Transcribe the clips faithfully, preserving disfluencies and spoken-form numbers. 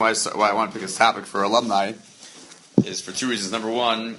why I, why I want to pick this topic for alumni is for two reasons. Number one,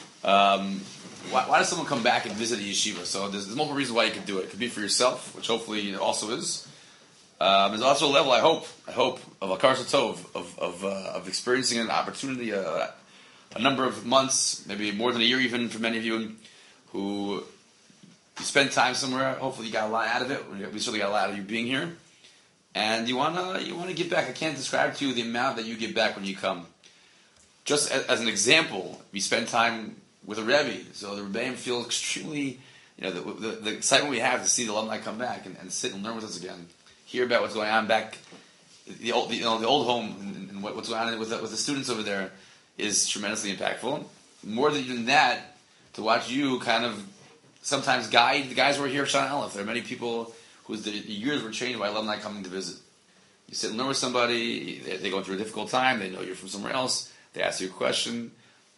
um, why, why does someone come back and visit a yeshiva? So there's, there's multiple reasons why you could do it. It could be for yourself, which hopefully it also is. Um, there's also a level, I hope, I hope, of a karsa tov, of of, uh, of experiencing an opportunity, uh, a number of months, maybe more than a year even for many of you, who you spend time somewhere. Hopefully you got a lot out of it. We certainly got a lot out of you being here. And you wanna you wanna give back. I can't describe to you the amount that you give back when you come. Just as, as an example, we spend time with a Rebbe, so the Rebbeim feel extremely, you know, the, the, the excitement we have to see the alumni come back and, and sit and learn with us again, hear about what's going on back, the old, the, you know, the old home and, and what, what's going on with the, with the students over there is tremendously impactful. More than even that, to watch you kind of sometimes guide the guys who are here at Shana Aleph. There are many people whose the years were changed by alumni coming to visit. You sit and learn with somebody, they, they go through a difficult time, they know you're from somewhere else, they ask you a question.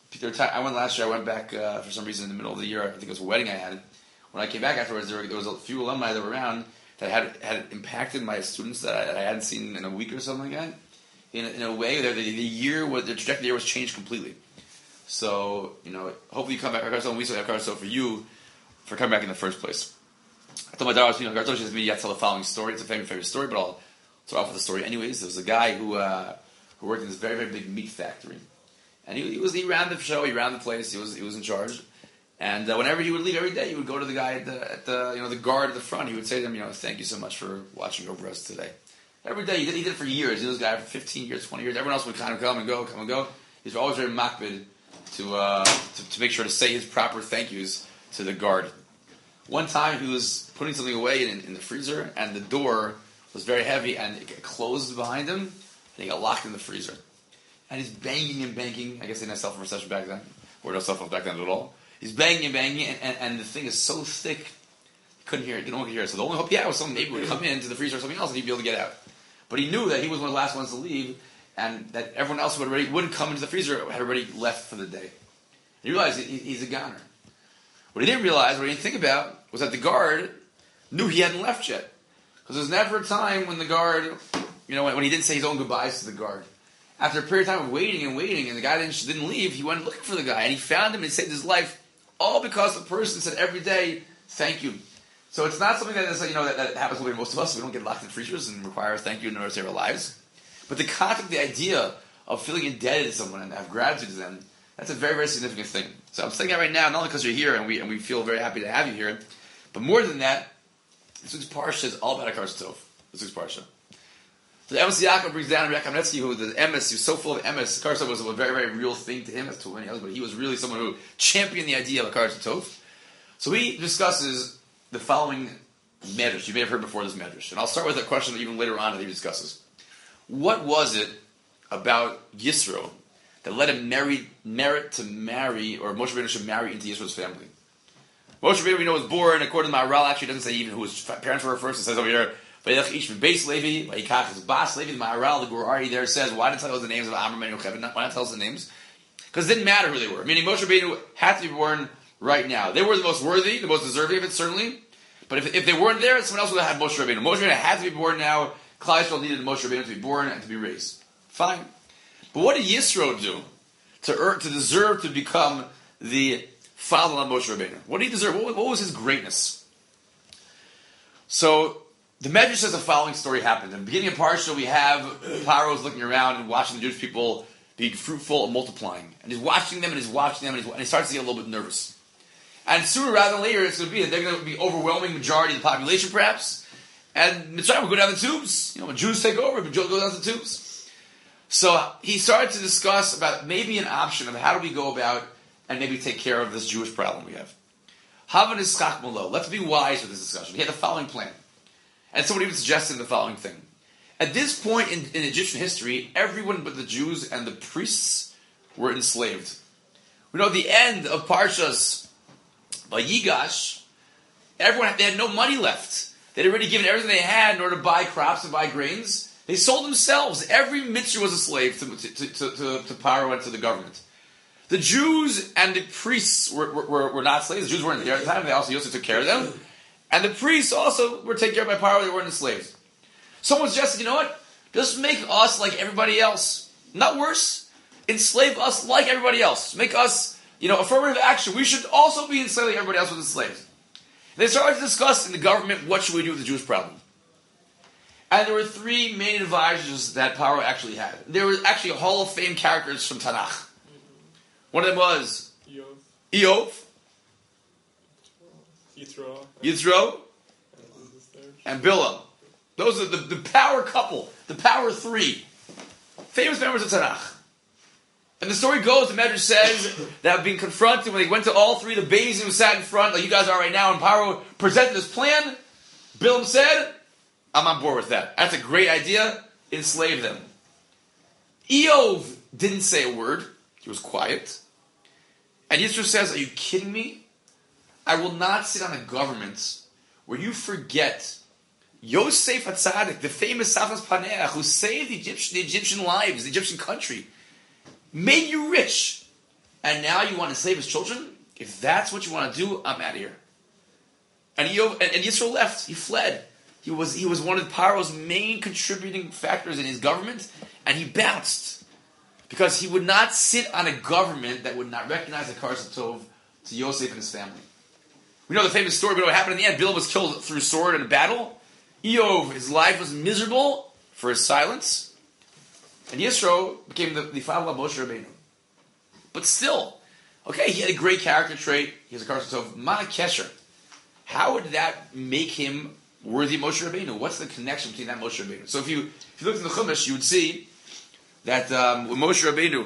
I went last year, I went back uh, for some reason in the middle of the year, I think it was a wedding I had. When I came back afterwards, there, were, there was a few alumni that were around that had had impacted my students that I, that I hadn't seen in a week or something like that. In, in a way, that the, the year, was, the trajectory of the year was changed completely. So, you know, hopefully you come back, and we still have Karso for you for coming back in the first place. I told my daughter, you know, Gartosh has me yet tell the following story. It's a favorite, favorite story, but I'll start off with the story anyways. There was a guy who uh, who worked in this very, very big meat factory. And he, he was he ran the show, he ran the place, he was he was in charge. And uh, whenever he would leave every day, he would go to the guy at the, at the you know the guard at the front. He would say to him, you know, thank you so much for watching over us today. Every day, he did, he did it for years. He was this guy for fifteen years, twenty years. Everyone else would kind of come and go, come and go. He's always very makbid to, uh, to to make sure to say his proper thank yous to the guard. One time he was putting something away in, in the freezer, and the door was very heavy, and it closed behind him, and he got locked in the freezer. And he's banging and banging. I guess they didn't have cell phone reception back then, or no cell phone back then at all. He's banging and banging, and, and, and the thing is so thick, he couldn't hear it. He couldn't hear it. So the only hope he had was someone maybe would come into the freezer or something else, and he'd be able to get out. But he knew that he was one of the last ones to leave, and that everyone else who had already wouldn't come into the freezer had already left for the day. And he realized he, he's a goner. What he didn't realize, what he didn't think about, was that the guard knew he hadn't left yet. Because there was never a time when the guard, you know, when, when he didn't say his own goodbyes to the guard. After a period of time of waiting and waiting, and the guy didn't, didn't leave, he went looking for the guy, and he found him and he saved his life, all because the person said every day, thank you. So it's not something that is, you know, that, that happens with most of us. We don't get locked in freezers and require a thank you in order to save our lives. But the concept, the idea of feeling indebted to someone and have gratitude to them, that's a very, very significant thing. So I'm saying that right now, not only because you're here and we and we feel very happy to have you here, but more than that, this week's parsha is all about a karsa tov. This week's parsha. So the Emes Yaakov brings down Rabbi Kamenetsky, who the Emes, he was so full of Emes. Karsa was a very, very real thing to him, as to many others, but he was really someone who championed the idea of a karsa tov. So he discusses the following medrash. You may have heard before this medrash. And I'll start with a question even later on that he discusses. What was it about Yisro that led him marry, merit to marry, or Moshe Rabbeinu should marry into Yisro's family? Moshe Rabbeinu, we know, was born, according to Maharal, actually doesn't say even who his parents were first. It says over here, Vayelech ish v'beis Levi, Vayikach his bas Levi. The Maharal, the Gurari there says, why didn't tell us the names of Amram and Yocheved? Why not tell us the names? Because it didn't matter who they were. Meaning Moshe Rabbeinu had to be born right now. They were the most worthy, the most deserving of it, certainly. But if, if they weren't there, someone else would have had Moshe Rabbeinu. Moshe Rabbeinu had to be born now. Klal Yisrael needed Moshe Rabbeinu to be born and to be raised. Fine. But what did Yisro do to earn, to deserve to become the father of Moshe Rabbeinu? What did he deserve? What, what was his greatness? So the Medrash says the following story happened. In the beginning of Parsha, we have Paro looking around and watching the Jewish people being fruitful and multiplying. And he's watching them and he's watching them and, he's, and he starts to get a little bit nervous. And sooner rather than later, it's going to be that they're going to be overwhelming majority of the population, perhaps. And Mitzrayim will go down the tubes. You know, when Jews take over, but Jews go down the tubes. So he started to discuss about maybe an option of how do we go about and maybe take care of this Jewish problem we have. Havan ischach malo. Let's be wise with this discussion. He had the following plan. And someone even suggested the following thing. At this point in, in Egyptian history, everyone but the Jews and the priests were enslaved. We know at the end of Parshas Vayigash, everyone, they had no money left. They'd already given everything they had in order to buy crops and buy grains. They sold themselves. Every mitzvah was a slave to, to, to, to, to Paro and to the government. The Jews and the priests were, were, were not slaves. The Jews weren't there at the time. They also, also took care of them. And the priests also were taken care of by Paro. They weren't enslaved. Someone suggested, you know what? Just make us like everybody else. Not worse. Enslave us like everybody else. Make us, you know, affirmative action. We should also be enslaved like everybody else was enslaved. And they started to discuss in the government, what should we do with the Jewish problem? And there were three main advisors that Paro actually had. There were actually Hall of Fame characters from Tanakh. One of them was Eov, Yitro, Yitro, and Bilam. Those are the, the power couple, the power three. Famous members of Tanakh. And the story goes, the Medrash says, that being confronted, when they went to all three, the Beis who sat in front, like you guys are right now, and Paro presented this plan, Bilam said, I'm on board with that. That's a great idea. Enslave them. Eov didn't say a word. He was quiet. And Yisro says, are you kidding me? I will not sit on a government where you forget Yosef HaTzadik, the famous Safas Paneach, who saved the Egyptian, the Egyptian lives, the Egyptian country, made you rich, and now you want to save his children? If that's what you want to do, I'm out of here. And, Eov, and, and Yisro left. He fled. He was he was one of Paro's main contributing factors in his government, and he bounced because he would not sit on a government that would not recognize the Karas Tov to Yosef and his family. We know the famous story, but what happened in the end? Bilam was killed through sword in a battle. Eov, his life was miserable for his silence, and Yisro became the, the father of Moshe Rabbeinu. But still, okay, he had a great character trait. He has a Karas Tov. Ma Kesher. How would that make him worthy of Moshe Rabbeinu? What's the connection between that and Moshe Rabbeinu? So if you if you look in the Chumash, you would see that um, with Moshe Rabbeinu,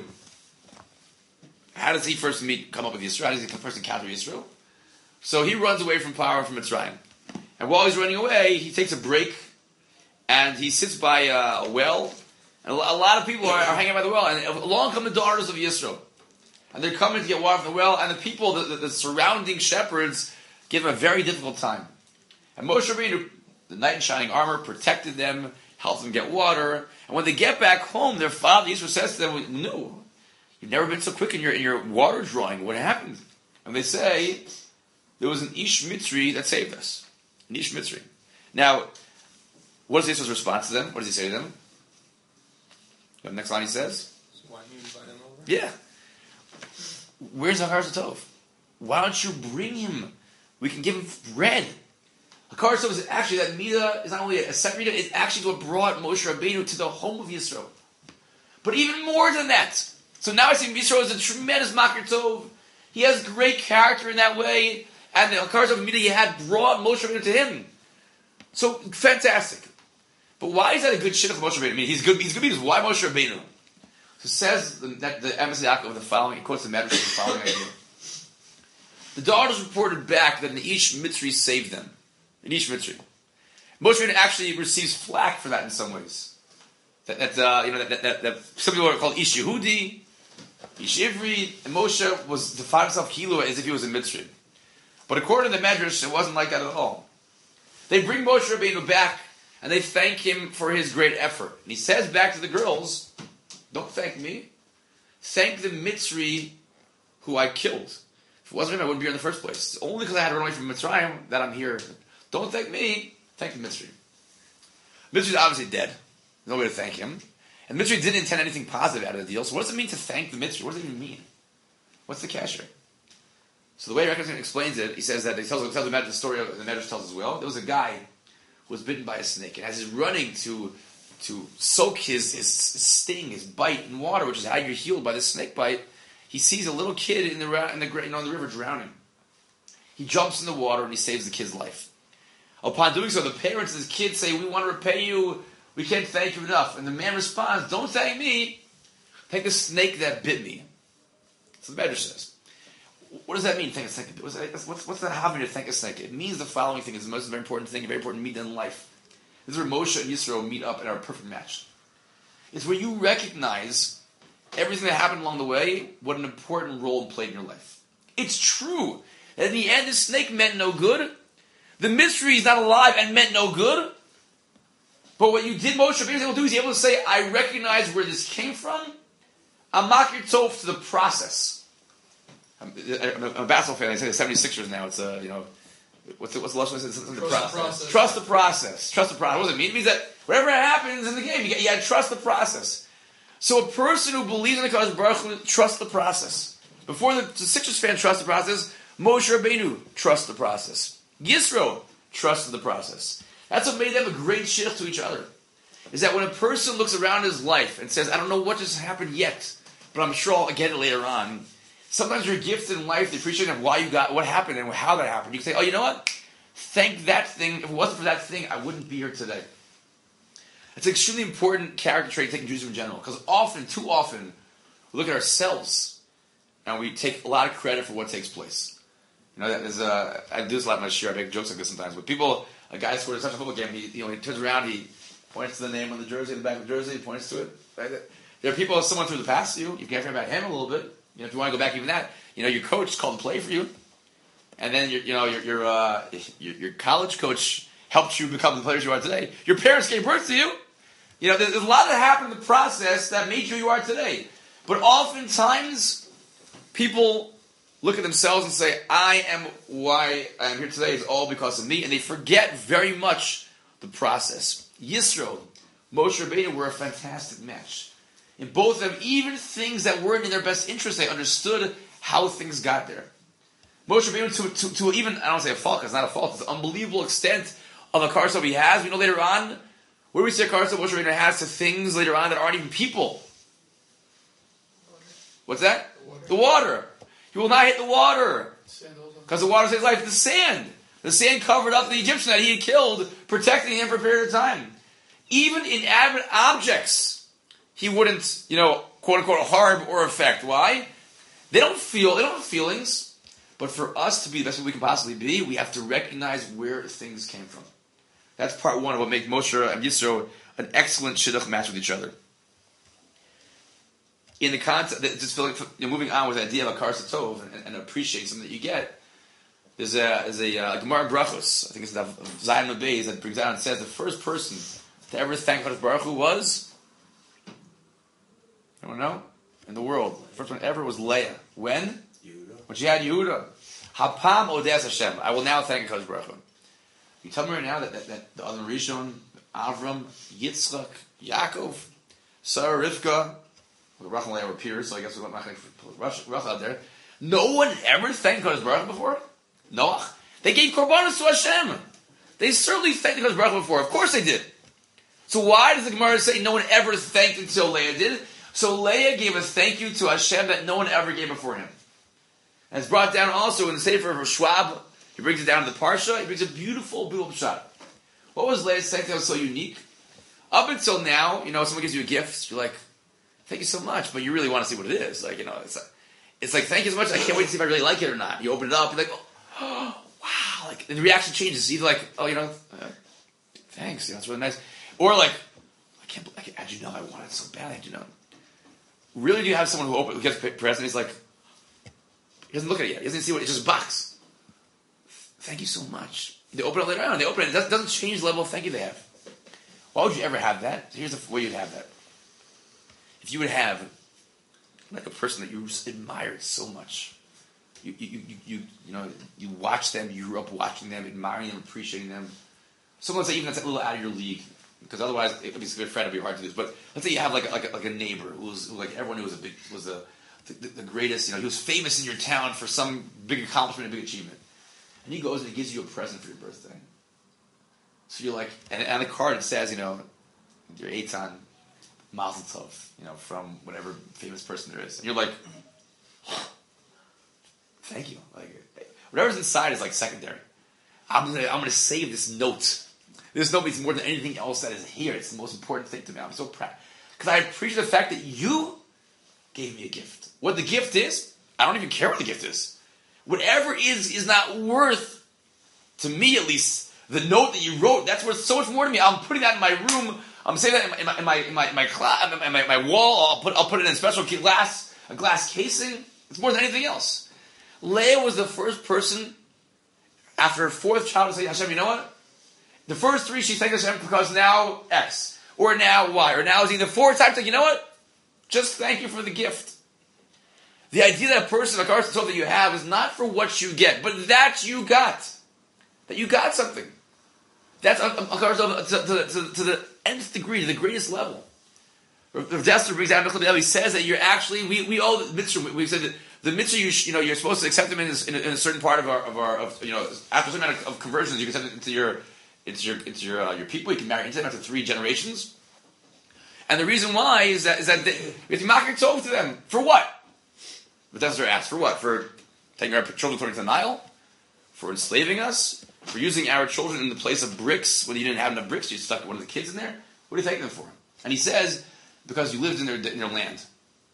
how does he first meet, come up with Yisro? How does he first encounter Yisro? So he runs away from Paro, from Mitzrayim. And while he's running away, he takes a break, and he sits by a well, and a lot of people are, are hanging by the well, and along come the daughters of Yisro. And they're coming to get water from the well, and the people, the, the, the surrounding shepherds, give them a very difficult time. And Moshe Rabbeinu, the knight in shining armor, protected them, helped them get water. And when they get back home, their father Yisro says to them, "No, you've never been so quick in your in your water drawing. What happened?" And they say, "There was an Ish Mitzri that saved us." An Ish Mitzri. Now, what is Yisro's response to them? What does he say to them? The next line he says, So why don't you invite him over? "Yeah, where's Hakar Tov? Why don't you bring him? We can give him bread." Hakar Tov is actually, that Midah is not only a set Midah, it's actually what brought Moshe Rabbeinu to the home of Yisro. But even more than that. So now I see Yisro is a tremendous Makar Tov. He has great character in that way. And the Hakar Tov Midah he had brought Moshe Rabbeinu to him. So, fantastic. But why is that a good shidduch of Moshe Rabbeinu? I mean, he's good, he's good because why Moshe Rabbeinu? So says the, that the Emes Yaakov, the following, he quotes the Medrash, the following idea. The daughters reported back that an Ish Mitzri saved them. An Ish Mitzri. Moshe Rabbeinu actually receives flack for that in some ways. That, that uh, you know, that, that, that, that some people are called Ish Yehudi, Ish Ivri, and Moshe was defined himself Kilua as if he was a Mitzri. But according to the Medrash, it wasn't like that at all. They bring Moshe Rabbeinu back, and they thank him for his great effort. And he says back to the girls, "Don't thank me. Thank the Mitzri who I killed. If it wasn't him, I wouldn't be here in the first place. It's only because I had to run away from Mitzrayim that I'm here. Don't thank me. Thank the Mitzri." Mitzri is obviously dead. There's no way to thank him. And Mitzri didn't intend anything positive out of the deal. So what does it mean to thank the Mitzri? What does it even mean? What's the kasher? So the way Reckon explains it, he says that he tells, tells the, the story of the Medrash tells as well. There was a guy who was bitten by a snake, and as he's running to to soak his, his sting, his bite in water, which is how you're healed by the snake bite, he sees a little kid in the in the you know, in the river drowning. He jumps in the water and he saves the kid's life. Upon doing so, the parents of this kid say, "We want to repay you. We can't thank you enough." And the man responds, "Don't thank me. Thank the snake that bit me." So the Medrash says. What does that mean, thank a snake? What's, what's, what's the having to thank a snake? It means the following thing is the most very important thing, a very important meet in life. This is where Moshe and Yisro meet up and are a perfect match. It's where you recognize everything that happened along the way, what an important role it played in your life. It's true that in the end, the snake meant no good. The mystery is not alive and meant no good. But what you did, Moshe Rabbeinu was able to do, is able to say, I recognize where this came from. I'm makir tov to the process. I'm, I'm a basketball fan. I say the seventy-sixers now. It's, uh, you know, what's the, what's the lesson? It's, it's, it's Trust the the process. process. Trust the process. Trust the process. What does it mean? It means that Whatever happens in the game, you got, you got to trust the process. So a person who believes in the Kadosh Baruch Hu trusts the process. Before the, the Sixers fan trust the process, Moshe Rabbeinu trusts the process. Yisro trusted the process. That's what made them a great shidduch to each other. Is that when a person looks around his life and says, I don't know what just happened yet, but I'm sure I'll get it later on. Sometimes you're gifted in life, the appreciation of why you got, what happened and how that happened. You can say, oh, you know what? Thank that thing. If it wasn't for that thing, I wouldn't be here today. It's an extremely important character trait taking Judaism in general. Because often, too often, we look at ourselves and we take a lot of credit for what takes place. You know, there's a, I do this a lot in my share. I make jokes like this sometimes. But people, a guy scores such a football game, he, you know, he turns around, he points to the name on the jersey, in the back of the jersey, he points to it. Right? There are people, someone threw the pass to you, you can't forget about him a little bit. You know, if you want to go back even that, you know, your coach called the play for you. And then, your, you know, your, your, uh, your, your college coach helped you become the players you are today. Your parents gave birth to you. You know, there's, there's a lot that happened in the process that made you who you are today. But oftentimes, people look at themselves and say, I am why I am here today is all because of me. And they forget very much the process. Yisro, Moshe Rabbeinu were a fantastic match. In both of them, even things that weren't in their best interest, they understood how things got there. Moshe Rabbeinu, to, to, to even, I don't say a fault, because it's not a fault, it's an unbelievable extent of a karsov he has. We know later on, where do we see a karsov Moshe Rabbeinu has to things later on that aren't even people? What's that? The water. The water. He will not hit the water. Because the water saves life. The sand. The sand covered up the Egyptian that he had killed, protecting him for a period of time. Even inanimate objects, he wouldn't, you know, quote unquote, harm or affect. Why? They don't feel, they don't have feelings. But for us to be the best we can possibly be, we have to recognize where things came from. That's part one of what makes Moshe and Yisro an excellent shidduch match with each other. In the context, just feeling, you know, moving on with the idea of a karsa tov and, and appreciate something that you get, there's a, there's a uh, Gemara in Brachos, I think it's the Zion Beis that brings out and says the first person to ever thank Kadosh Baruch Hu was, anyone know? In the world. The first one ever was Leah. When? Yehuda. When she had Yehuda. Hapam odes Hashem. I will now thank Kadosh Baruch Hu. You tell me right now that, that, that the other Rishon, Avram, Yitzchak, Yaakov, Sarah, Rivka, well, Rachel and Leah were peers, so I guess we're not going to put Rachel out there. No one ever thanked Kadosh Baruch Hu before? Noach. They gave korbanos to Hashem. They certainly thanked Kadosh Baruch Hu before. Of course they did. So why does the Gemara say no one ever thanked until Leah did? So Leah gave a thank you to Hashem that no one ever gave before him. And it's brought down also in the Sefer of Schwab. He brings it down to the Parsha. He brings a beautiful, beautiful shot. What was Leah's thank that was so unique? Up until now, you know, someone gives you a gift, you're like, thank you so much, but you really want to see what it is. Like, you know, it's like, it's like thank you so much, I can't wait to see if I really like it or not. You open it up, you're like, oh, wow. Like, and the reaction changes. It's either like, oh, you know, uh, thanks, you know, it's really nice. Or like, I can't believe, how'd you know I wanted it so bad? How'd you know? Really, do you have someone who opens, who gets a present, he's like, he doesn't look at it yet. He doesn't see what, it's just a box. Thank you so much. They open it later on. They open it. It doesn't change the level of thank you they have. Why would you ever have that? Here's the way you'd have that. If you would have, like, a person that you admired so much. You, you, you, you, you know, you watch them, you grew up watching them, admiring them, appreciating them. Someone say even that's a little out of your league. Because otherwise, it would be a good friend, it would be hard to do this. But let's say you have like a, like a, like a neighbor who was who like everyone knew was a big was a the, the greatest. You know, he was famous in your town for some big accomplishment, a big achievement, and he goes and he gives you a present for your birthday. So you're like, and on the card it says, you know, your Eitan Mazel Tov, you know, from whatever famous person there is, and you're like, thank you. Like whatever's inside is like secondary. I'm gonna I'm gonna save this note. This note means more than anything else that is here. It's the most important thing to me. I'm so proud. Because I appreciate the fact that you gave me a gift. What the gift is, I don't even care what the gift is. Whatever is, is not worth, to me at least, the note that you wrote. That's worth so much more to me. I'm putting that in my room. I'm saying that in my in my in my, in my, cla- in my, my wall. I'll put I'll put it in a special glass, a glass casing. It's more than anything else. Leah was the first person after her fourth child to say, Hashem, you know what? The first three, she thanked Hashem because now X, or now Y, or now Z. The fourth time, like, you know what? Just thank you for the gift. The idea that a person, a karsa tov that you have, is not for what you get, but that you got. That you got something. That's a, a, a, to, to, to, to the nth degree, to the greatest level. Rav Dessler brings out, he says that you're actually, we, we owe the mitzvah, we said that the mitzvah, you, you know, you're supposed to accept them in, in, a, in a certain part of our, of our, of, you know, after a certain amount of, of conversions, you can send it into your, into your, into your, uh, your people, you can marry into them after three generations. And the reason why is that, is that they, we have to mock your tov to them. For what? Rav Dessler asks, for what? For taking our children according to the Nile? For enslaving us? For using our children in the place of bricks when you didn't have enough bricks, you stuck one of the kids in there? What are you taking them for? And he says, because you lived in their, in their land.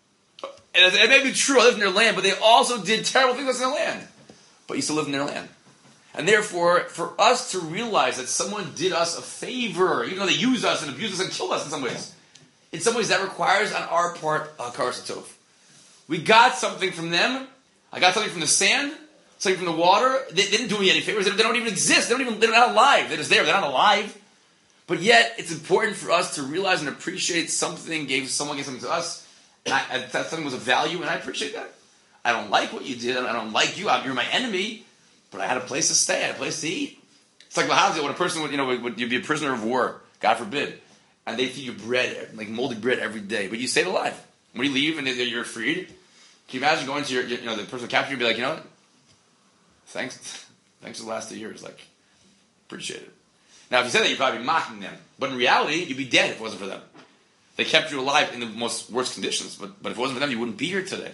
And it may be true, I lived in their land, but they also did terrible things in their land. But you still lived in their land. And therefore, for us to realize that someone did us a favor, even though they used us and abused us and killed us in some ways, in some ways that requires on our part a hakaras hatov. We got something from them. I got something from the sand, something from the water. They, they didn't do me any favors. They, they don't even exist. They don't even, they're not alive. They're just there. They're not alive. But yet, it's important for us to realize and appreciate something, gave someone gave something to us, and I, and that something was of value, and I appreciate that. I don't like what you did, and I don't like you. You're my enemy, but I had a place to stay. I had a place to eat. It's like Lahazia, when a person would, you know, would, would, you'd be a prisoner of war, God forbid, and they feed you bread, like moldy bread every day, but you stayed alive. When you leave and you're freed, can you imagine going to your, you know, the person who captured you and be like, you know what? Thanks, thanks for the last two years. Like, appreciate it. Now, if you said that, you'd probably be mocking them. But in reality, you'd be dead if it wasn't for them. They kept you alive in the most worst conditions. But, but if it wasn't for them, you wouldn't be here today.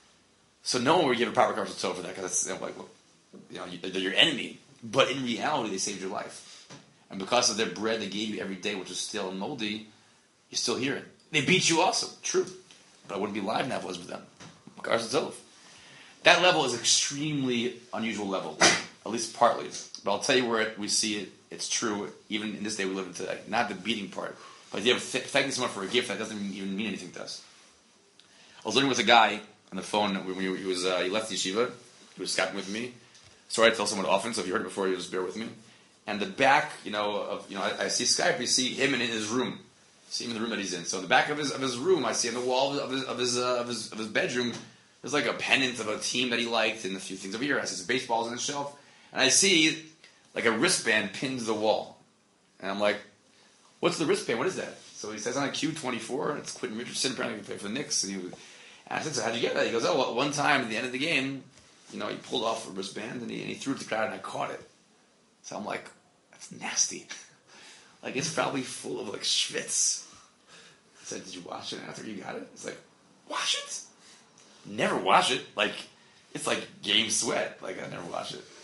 So no one would give a proper hakaras hatov for that, because it's, you know, like, well, you know, they're your enemy. But in reality, they saved your life. And because of their bread they gave you every day, which is stale and moldy, you're still here. They beat you also, true. But I wouldn't be alive now if it wasn't for them. Hakaras hatov. That level is extremely unusual level, at least partly. But I'll tell you where it, we see it. It's true, even in this day we live in today. Not the beating part. But the idea of th- thanking someone for a gift that doesn't even mean anything to us. I was living with a guy on the phone when he, he was uh, he left the yeshiva. He was Skyping with me. Sorry I tell someone often, so if you heard it before, you just bear with me. And the back, you know, of you know, I, I see Skype. You see him in his room. See him in the room that he's in. So in the back of his of his room, I see on the wall of his of his uh, of his, of his bedroom, there's like a pennant of a team that he liked and a few things over here. I see some baseballs on the shelf, and I see like a wristband pinned to the wall. And I'm like, what's the wristband? What is that? So he says on a Q twenty-four, and it's Quentin Richardson, apparently he played for the Knicks. And, he, and I said, so how'd you get that? He goes, oh, well, one time at the end of the game, you know, he pulled off a wristband, and he, and he threw it to the crowd, and I caught it. So I'm like, that's nasty. Like, it's probably full of, like, schwitz. I said, did you wash it after you got it? It's like, wash it? Never wash it. Like, it's like game sweat. Like, I never wash it.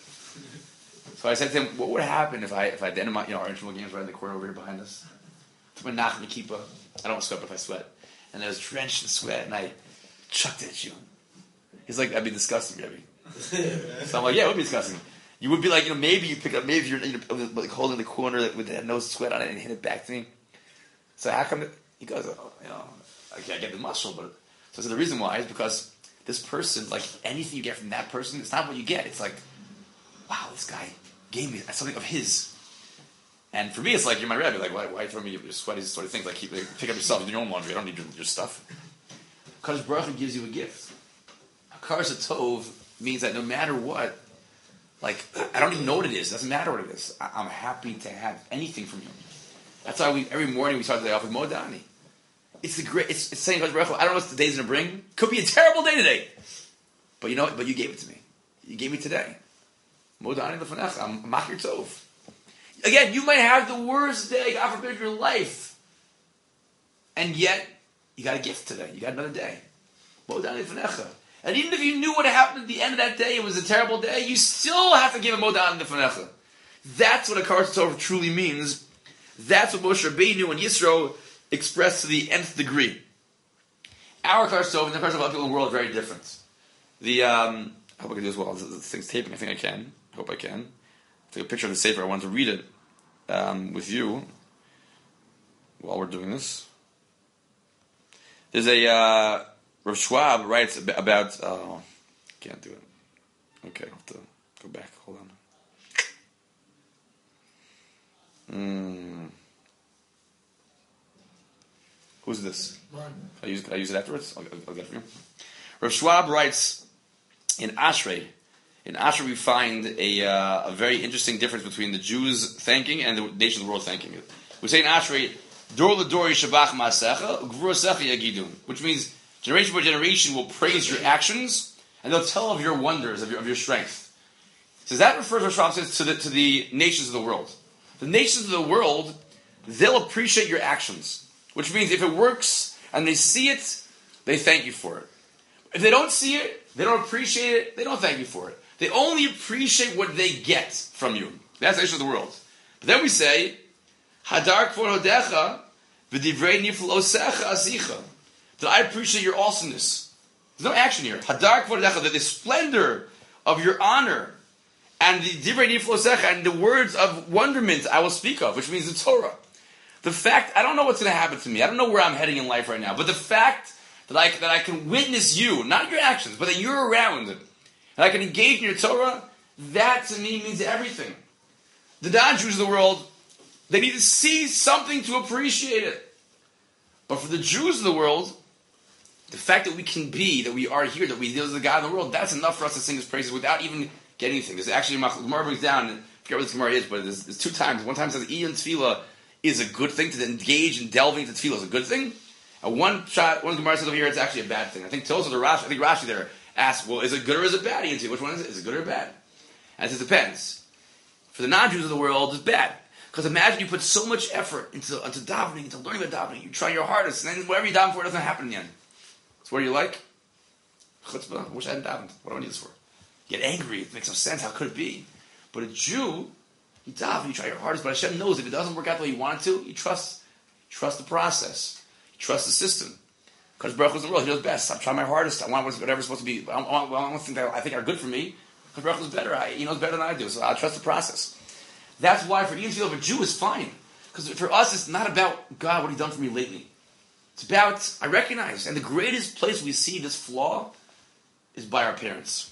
So I said to him, what would happen if I if I at the end of my, you know, our internal games right in the corner over here behind us? It's my Nachman Kippah. I don't sweat, but if I sweat. And I was drenched in sweat, and I chucked it at you. He's like, that'd be disgusting, Rebbe. So I'm like, yeah, it would be disgusting. You would be like, you know, maybe you pick up, maybe you're, you know, like holding the corner with that no sweat on it and hit it back to me. So how come, it, he goes, oh, you know, I can't get the muscle, but, so, so the reason why is because this person, like anything you get from that person, it's not what you get. It's like, wow, this guy gave me something of his. And for me, it's like, you're my Rebbe. Like, why, why throw me your sweaty sort of things? Like, keep, like, pick up yourself, do your own laundry. I don't need your, your stuff. Because Baruch Hu gives you a gift. Hakaras hatov means that no matter what, like, I don't even know what it is. It doesn't matter what it is. I, I'm happy to have anything from you. That's why we every morning we start the day off with Modani. It's the great. It's, it's saying, Baruch Hu, I don't know what the day's going to bring. Could be a terrible day today. But you know what? But you gave it to me. You gave me today. Modani lefanecha. I'm machir tov. Again, you might have the worst day, God forbid, of your life. And yet, you got a gift today. You got another day. Modani lefanecha. And even if you knew what happened at the end of that day, it was a terrible day, you still have to give a modani lefanecha. That's what a hakaras hatov truly means. That's what Moshe Rabbeinu and Yisro expressed to the nth degree. Our hakaras hatov and the hakaras hatov of other people in the world are very different. The, um, I hope I can do this well. This thing's taping. I think I can. I hope I can. I'll take a picture of the Sefer. I want to read it um, with you while we're doing this. There's a uh, Rav Schwab writes about. Oh, can't do it. Okay, I'll have to go back. Hold on. Mm. Who's this? Mine. I use I use it afterwards. I'll, I'll get it for you. Rav Schwab writes in Ashrei In Asher we find a, uh, a very interesting difference between the Jews thanking and the nations of the world thanking. We say in Asher, Dor l'dor yishabach ma'asecha, u'gvurasecha yagidun, which means generation by generation will praise your actions, and they'll tell of your wonders, of your, of your strength. So that refers, Rav says, to the, to the nations of the world. The nations of the world, they'll appreciate your actions, which means if it works and they see it, they thank you for it. If they don't see it, they don't appreciate it, they don't thank you for it. They only appreciate what they get from you. That's the nations of the world. But then we say, Hadar kvod hodecha v'divrei niflosecha asicha. That I appreciate your awesomeness. There's no action here. Hadar kvod hodecha, that the splendor of your honor and the divrei niflosecha and the words of wonderment I will speak of, which means the Torah. The fact, I don't know what's going to happen to me. I don't know where I'm heading in life right now. But the fact that I, that I can witness you, not your actions, but that you're around, and I can engage in your Torah, that to me means everything. The non-Jews of the world, they need to see something to appreciate it. But for the Jews of the world, the fact that we can be, that we are here, that we deal with the God of the world, that's enough for us to sing His praises without even getting anything. There's actually, Gemara brings down, I forget what this Gemara is, but there's, there's two times. One time it says Iyan Tefillah is a good thing, to engage and delving into Tefillah is a good thing. And one shot, one Gemara says over here, it's actually a bad thing. I think Tosos or Rashi, I think Rashi there asks, well, is it good or is it bad? Which one is it? Is it good or bad? And it says, depends. For the non-Jews of the world, it's bad. Because imagine you put so much effort into, into davening, into learning about davening, you try your hardest, and then whatever you daven for, it doesn't happen in the end. So what do you like? Chutzpah. I wish I hadn't davened. What do I need this for? You get angry. It makes no sense. How could it be? But a Jew, you daven, you try your hardest, but Hashem knows if it doesn't work out the way you want it to, you trust, you trust the process. Trust the system. Because Baruch Hu's in the world, He knows best. I'm trying my hardest. I want whatever's supposed to be. I want, I want things that I think are good for me. Because Baruch Hu's better. I, he knows better than I do. So I trust the process. That's why for Ian Field, a Jew is fine. Because for us, it's not about God, what He's done for me lately. It's about, I recognize, and the greatest place we see this flaw is by our parents.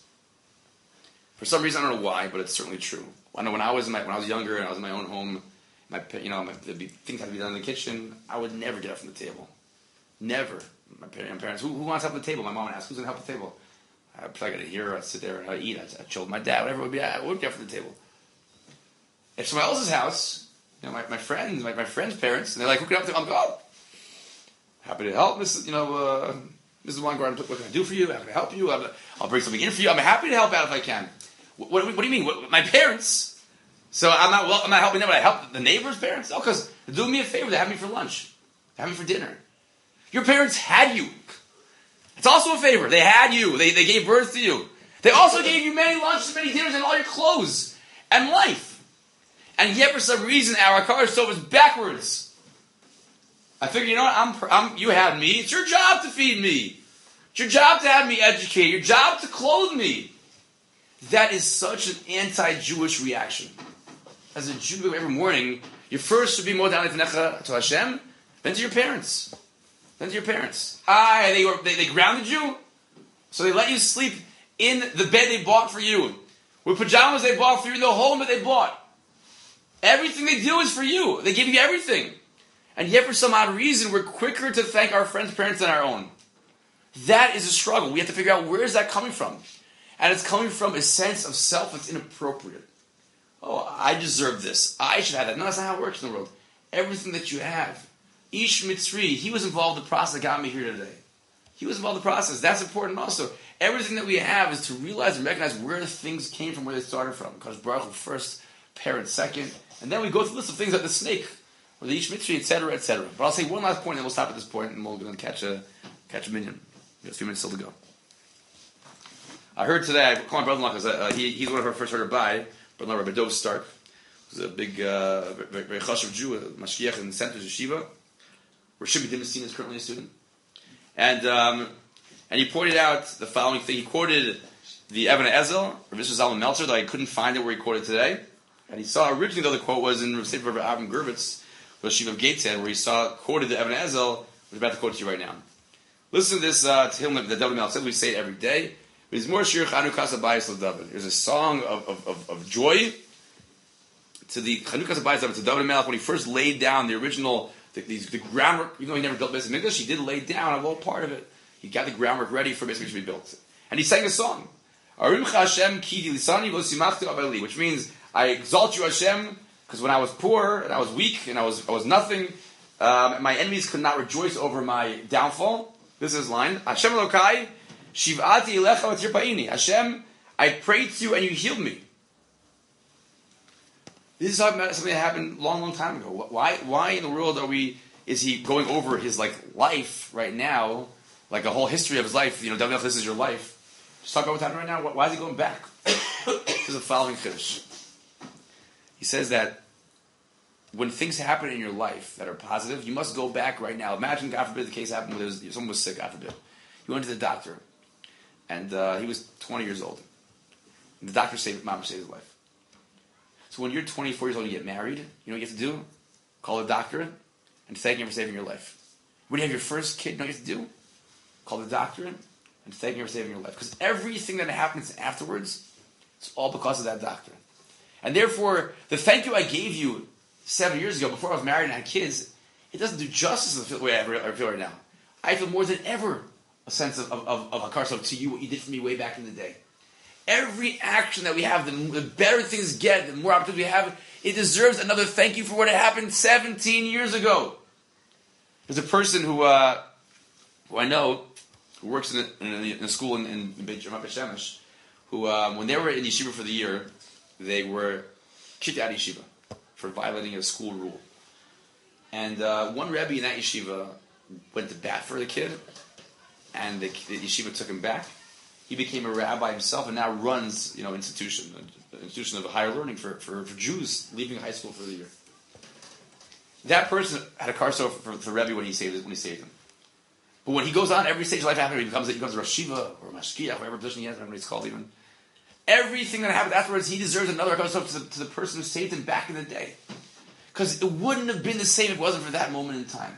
For some reason, I don't know why, but it's certainly true. I know when I was in my, when I was younger and I was in my own home, my you know, my, there'd be things had to be done in the kitchen. I would never get up from the table. Never. My parents, who, who wants to help at the table? My mom would ask, who's going to help at the table? I'd probably get to hear, I'd sit there and I'd eat, I'd, I'd chill with my dad, whatever it would be, I wouldn't get up from the table. If someone else's house, you know, my, my friends, my, my friends' parents, and they're like, who can help? I'm like, oh, happy to help, Missus You know, uh, Missus Weingarten, what can I do for you? How can I help you? I'll, I'll bring something in for you. I'm happy to help out if I can. What, what, what do you mean? What, my parents? So I'm not well, I'm not helping them, but I help the neighbors' parents? Oh, because they're doing me a favor. They have me for lunch. They have me for dinner. Your parents had you. It's also a favor. They had you. They, they gave birth to you. They also gave you many lunches, many dinners, and all your clothes and life. And yet, for some reason, our car stove is backwards. I figured, you know what? I'm, I'm, you had me. It's your job to feed me. It's your job to have me educated. Your job to clothe me. That is such an anti-Jewish reaction. As a Jew, every morning, your first should be more down to Hashem, then to your parents. Then to your parents. Ah, they, were, they, they grounded you, so they let you sleep in the bed they bought for you, with pajamas they bought for you, in the home that they bought. Everything they do is for you. They give you everything. And yet, for some odd reason, we're quicker to thank our friends' parents than our own. That is a struggle. We have to figure out where is that coming from. And it's coming from a sense of self that's inappropriate. Oh, I deserve this. I should have that. No, that's not how it works in the world. Everything that you have. Ish Mitzri, he was involved in the process that got me here today. He was involved in the process. That's important also. Everything that we have is to realize and recognize where the things came from, where they started from. Because Baruch Hu first, parent second. And then we go through the list of things like the snake, or the Ish Mitzri, et cetera, et cetera. But I'll say one last point, and then we'll stop at this point, and we'll go and catch a, catch a minion. We have a few minutes still to go. I heard today, I called my brother-in-law because uh, he, he's one of our first heard by, brother-in-law Rabbi Dov Stark, who's a big, uh, very, very chashuv Jew, a mashgiach in the center of Yeshiva, where Shimon Dimasine is currently a student. And um, and he pointed out the following thing. He quoted the Even Ezel, Rav Zalman Meltzer, though I couldn't find it where he quoted today. And he saw originally, though, the quote was in Rav Sefer Avram Gervitz, the Yeshiva of Gateshead, where he saw quoted the Even Ezel, which I'm about to quote to you right now. Listen to this uh, to him, the David Meltzer. We say it every day. There's a song of, of, of, of joy to the Chanukas Abayis David, to David Melech, when he first laid down the original, the, the, the groundwork. Even though he never built Beis Hamikdash, he did lay down a little part of it. He got the groundwork ready for Beis Hamikdash to be built. And he sang a song. Arimcha Hashem ki dilisani v'osimachti avali, which means I exalt you, Hashem, because when I was poor and I was weak and I was I was nothing, um, my enemies could not rejoice over my downfall. This is his line. Hashem Elokai, shiv'ati elecha v'tirpaini. Hashem, I prayed to you and you healed me. This is something that happened a long, long time ago. Why, why in the world are we? Is he going over his like life right now, like a whole history of his life? You know, David, this is your life. Just talk about what's happening right now. Why is he going back? This is the following chiddush. He says that when things happen in your life that are positive, you must go back right now. Imagine, God forbid, the case happened where was, someone was sick. God forbid, he went to the doctor, and uh, he was twenty years old. And the doctor saved, mom saved his life. So when you're twenty-four years old and you get married, you know what you have to do? Call the doctor and thank him for saving your life. When you have your first kid, you know what you have to do? Call the doctor and thank him for saving your life. Because everything that happens afterwards, it's all because of that doctor. And therefore, the thank you I gave you seven years ago, before I was married and had kids, it doesn't do justice to the way I feel right now. I feel more than ever a sense of, of, of, of Hakar to you, what you did for me way back in the day. Every action that we have, the, the better things get, the more opportunities we have, it deserves another thank you for what happened seventeen years ago. There's a person who, uh, who I know, who works in a, in a, in a school in, in, in Beit Shemesh, who, um, when they were in yeshiva for the year, they were kicked out of yeshiva for violating a school rule. And uh, one Rebbe in that yeshiva went to bat for the kid, and the, the yeshiva took him back. He became a rabbi himself and now runs, you know, institution, an institution of higher learning for, for, for Jews leaving high school for the year. That person had a car for, for, for Rebbe when he saved it, when he saved him. But when he goes on every stage of life after, he becomes he becomes a Rosh Shiva or a Mashkiach, whatever position he has, I don't know what he's called even. Everything that happens afterwards, he deserves another to the, to the person who saved him back in the day. Because it wouldn't have been the same if it wasn't for that moment in time.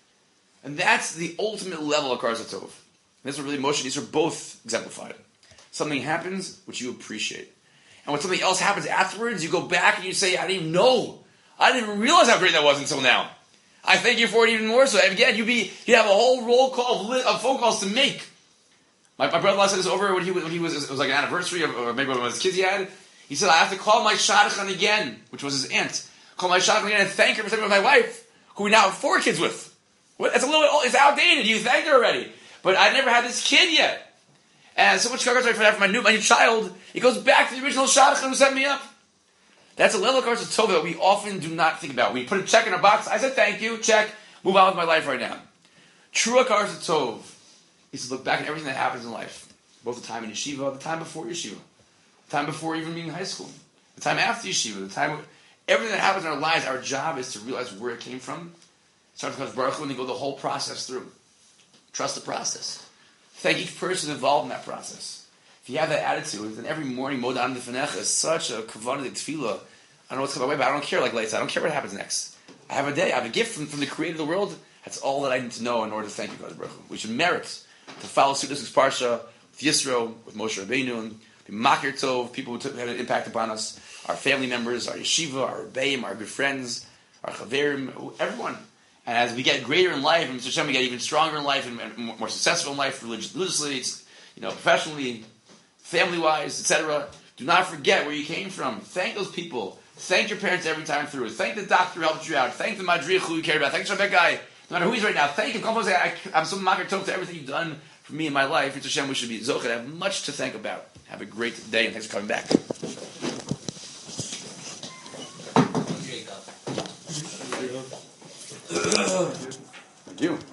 And that's the ultimate level of Karza Tov. That's what really Moshe, these are both exemplified. Something happens, which you appreciate. And when something else happens afterwards, you go back and you say, I didn't even know. I didn't even realize how great that was until now. I thank you for it even more so. And again, you'd be, you have a whole roll call of, li- of phone calls to make. My, my brother-in-law said this over when he, when he was, it was like an anniversary, of, or maybe one of his kids he had. He said, I have to call my shadchan again, which was his aunt. Call my shadchan again and thank her for saving my wife, who we now have four kids with. It's a little bit, it's outdated. You thanked her already. But I never had this kid yet. And so much congratulations for that for my new, my new child. It goes back to the original shadchan who set me up. That's a level of Karza Tov that we often do not think about. We put a check in our box. I said thank you, check, move on with my life right now. True Karza Tov is to look back at everything that happens in life. Both the time in yeshiva, the time before yeshiva, the time before even being in high school, the time after yeshiva, the time, everything that happens in our lives, our job is to realize where it came from. Start with Baruch Hu and then go the whole process through. Trust the process. Thank each person involved in that process. If you have that attitude, then every morning, Modam Defenecha is such a kavanah tefillah. I don't know what's coming my way, but I don't care like Leitz. I don't care what happens next. I have a day. I have a gift from, from the creator of the world. That's all that I need to know in order to thank you, God Baruch Hu. We should merit to follow suit this Parsha with Yisro, with Moshe Rabbeinu, and be Makir Tov, people who took, had an impact upon us, our family members, our yeshiva, our rebbeim, our good friends, our chaverim, everyone. And as we get greater in life, and Mister Hashem, we get even stronger in life and, and more successful in life, religiously, you know, professionally, family-wise, et cetera. Do not forget where you came from. Thank those people. Thank your parents every time through. Thank the doctor who helped you out. Thank the madriach who you cared about. Thank the Shabbat guy, no matter who he's right now. Thank him. Come and say, I, I'm so makar tov to everything you've done for me in my life. Mister Hashem, we should be zocheh. I have much to thank about. Have a great day, and thanks for coming back. Thank you.